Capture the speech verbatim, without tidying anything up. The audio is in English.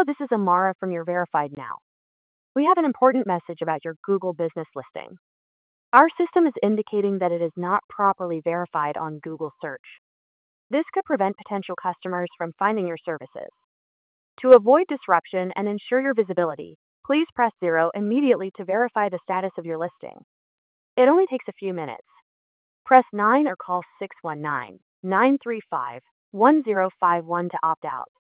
Hello, this is Amara from your Verified Now. We have an important message about your Google business listing. Our system is indicating that it is not properly verified on Google search. This could prevent potential customers from finding your services. To avoid disruption and ensure your visibility, please press zero immediately to verify the status of your listing. It only takes a few minutes. Press nine or call six one nine, nine three five, one zero five one to opt out.